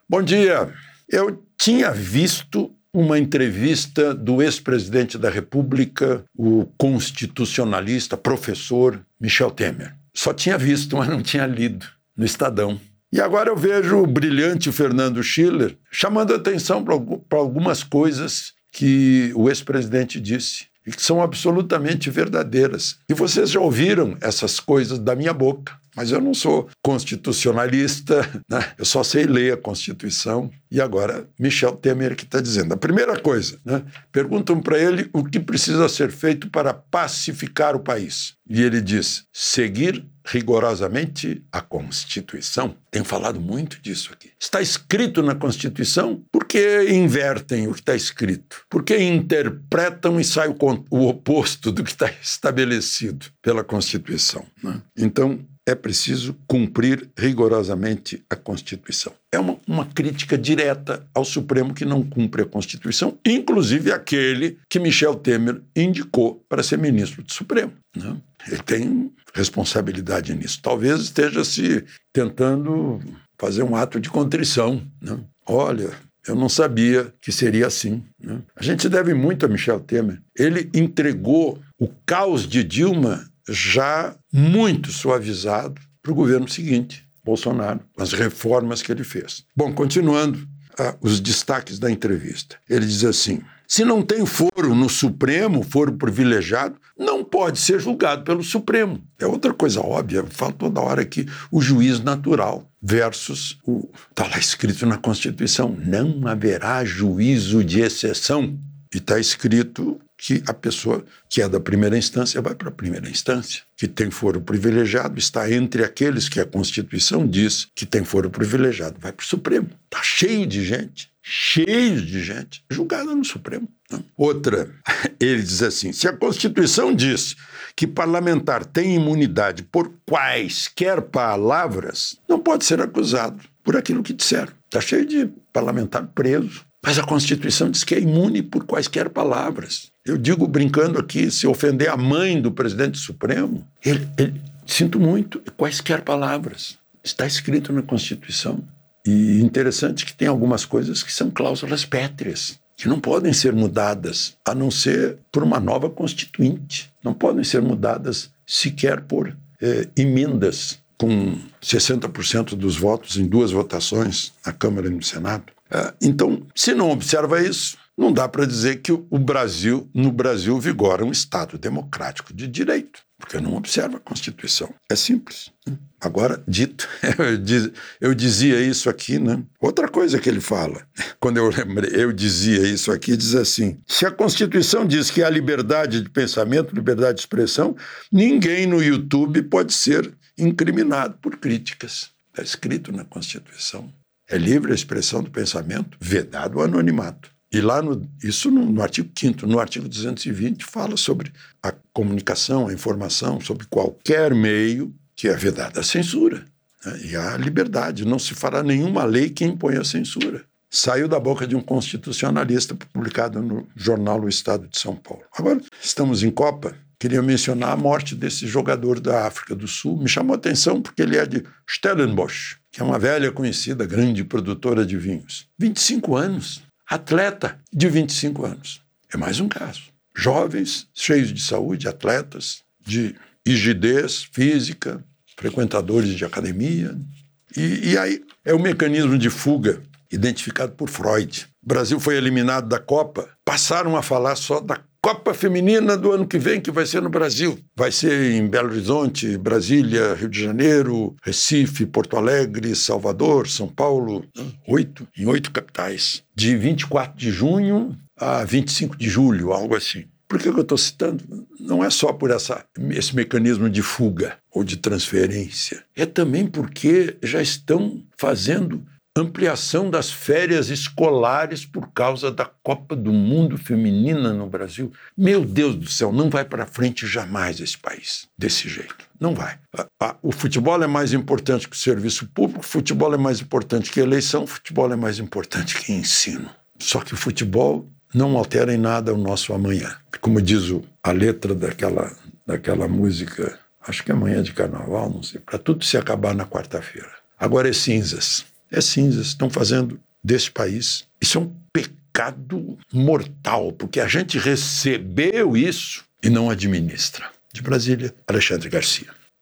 Bom dia. Eu tinha visto uma entrevista do ex-presidente da República, o constitucionalista, professor Michel Temer. Só tinha visto, mas não tinha lido no Estadão. E agora eu vejo o brilhante Fernando Schiller chamando atenção para algumas coisas que o ex-presidente disse e que são absolutamente verdadeiras. E vocês já ouviram essas coisas da minha boca. Mas eu não sou constitucionalista, né? Eu só sei ler a Constituição. E agora, Michel Temer que está dizendo. A primeira coisa, né? Perguntam para ele o que precisa ser feito para pacificar o país. E ele diz, seguir rigorosamente a Constituição. Tenho falado muito disso aqui. Está escrito na Constituição, por que invertem o que está escrito? Por que interpretam e sai o oposto do que está estabelecido pela Constituição, né? Então, é preciso cumprir rigorosamente a Constituição. É uma crítica direta ao Supremo que não cumpre a Constituição, inclusive aquele que Michel Temer indicou para ser ministro do Supremo, né? Ele tem responsabilidade nisso. Talvez esteja se tentando fazer um ato de contrição, né? Olha, eu não sabia que seria assim, né? A gente deve muito a Michel Temer. Ele entregou o caos de Dilma já muito suavizado para o governo seguinte, Bolsonaro, as reformas que ele fez. Bom, continuando os destaques da entrevista. Ele diz assim, se não tem foro no Supremo, foro privilegiado, não pode ser julgado pelo Supremo. É outra coisa óbvia, eu falo toda hora aqui, o juiz natural versus está lá escrito na Constituição, não haverá juízo de exceção. E está escrito que a pessoa que é da primeira instância vai para a primeira instância. Que tem foro privilegiado está entre aqueles que a Constituição diz que tem foro privilegiado. Vai para o Supremo. Está cheio de gente julgada no Supremo. Não. Outra, ele diz assim, se a Constituição diz que parlamentar tem imunidade por quaisquer palavras, não pode ser acusado por aquilo que disseram. Está cheio de parlamentar preso. Mas a Constituição diz que é imune por quaisquer palavras. Eu digo brincando aqui, se ofender a mãe do presidente Supremo, sinto muito, quaisquer palavras. Está escrito na Constituição. E interessante que tem algumas coisas que são cláusulas pétreas, que não podem ser mudadas, a não ser por uma nova Constituinte. Não podem ser mudadas sequer por emendas com 60% dos votos em 2 votações na Câmara e no Senado. Então, se não observa isso, não dá para dizer que no Brasil vigora um Estado democrático de direito, porque não observa a Constituição. É simples. Agora, dito, eu dizia isso aqui, né? Outra coisa que ele fala, quando eu dizia isso aqui, diz assim, se a Constituição diz que há liberdade de pensamento, liberdade de expressão, ninguém no YouTube pode ser incriminado por críticas. Está escrito na Constituição. É livre a expressão do pensamento, vedado o anonimato. E lá, isso no artigo 5º, no artigo 220, fala sobre a comunicação, a informação, sobre qualquer meio que é vedada a censura, né? E a liberdade. Não se fará nenhuma lei que imponha a censura. Saiu da boca de um constitucionalista, publicado no jornal O Estado de São Paulo. Agora, estamos em Copa. Queria mencionar a morte desse jogador da África do Sul. Me chamou a atenção porque ele é de Stellenbosch, que é uma velha conhecida, grande produtora de vinhos. 25 anos. Atleta de 25 anos. É mais um caso. Jovens, cheios de saúde, atletas, de rigidez física, frequentadores de academia. E aí é o mecanismo de fuga identificado por Freud. O Brasil foi eliminado da Copa. Passaram a falar só da Copa Feminina do ano que vem, que vai ser no Brasil. Vai ser em Belo Horizonte, Brasília, Rio de Janeiro, Recife, Porto Alegre, Salvador, São Paulo, em 8 capitais. De 24 de junho a 25 de julho, algo assim. Por que eu estou citando? Não é só por esse mecanismo de fuga ou de transferência. É também porque já estão fazendo ampliação das férias escolares por causa da Copa do Mundo Feminina no Brasil. Meu Deus do céu, não vai para frente jamais esse país desse jeito. Não vai. O futebol é mais importante que o serviço público, o futebol é mais importante que a eleição, o futebol é mais importante que ensino. Só que o futebol não altera em nada o nosso amanhã. Como diz a letra daquela música, acho que é Amanhã de Carnaval, não sei, para tudo se acabar na quarta-feira. Agora é cinzas. é cinzas. Estão fazendo desse país. Isso é um pecado mortal, porque a gente recebeu isso e não administra. De Brasília, Alexandre Garcia.